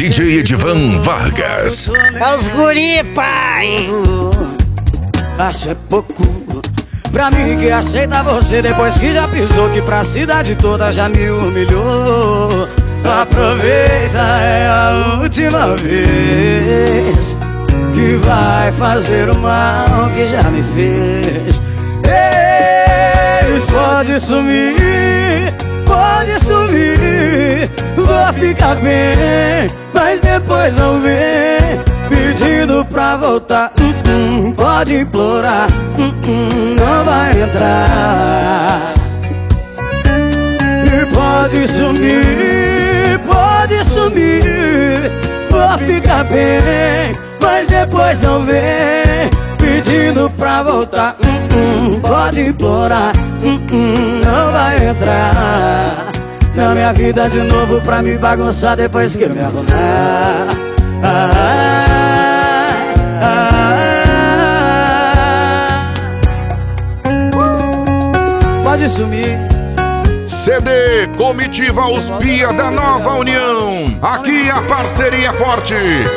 DJ Edivan Vargas. É os guri, pai. Acho é pouco pra mim que aceita você depois que já pisou, que pra cidade toda já me humilhou. Aproveita, é a última vez que vai fazer o mal que já me fez. Eles pode sumir, vou ficar bem, mas depois não vem pedindo pra voltar. Pode implorar, não vai entrar. E pode sumir, vou ficar bem, mas depois não vem pedindo pra voltar. Pode implorar, não vai entrar na minha vida de novo pra me bagunçar depois que eu me arrumar. Pode sumir. CD Comitiva Os Pia da Nova União. Aqui a parceria forte.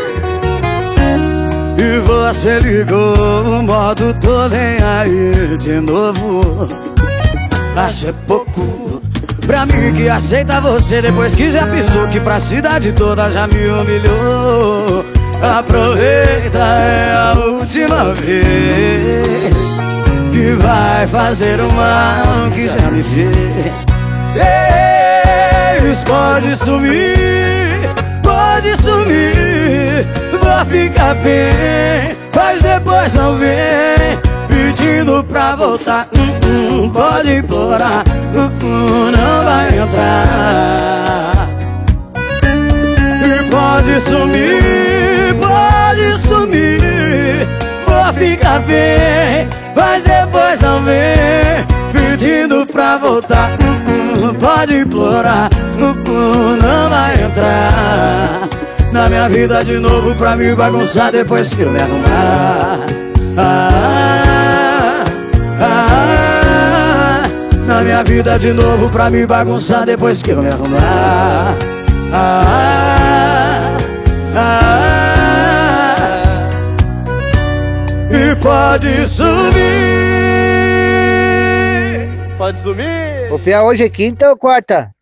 E você ligou o modo tô nem aí de novo. Acho é pouco pra mim que aceita você depois que já pisou, que pra cidade toda já me humilhou. Aproveita, é a última vez que vai fazer o mal que já me fez. Eles pode sumir, vou ficar bem, mas depois não vem pedindo pra voltar. Pode implorar, não vai entrar. E pode sumir, vou ficar bem, mas depois não vem pedindo pra voltar. Pode implorar, não vai entrar na minha vida de novo pra me bagunçar depois que eu me arrumar. Na minha vida de novo pra me bagunçar depois que eu me arrumar. E pode sumir. Pode sumir. O Pia hoje é quinta ou quarta?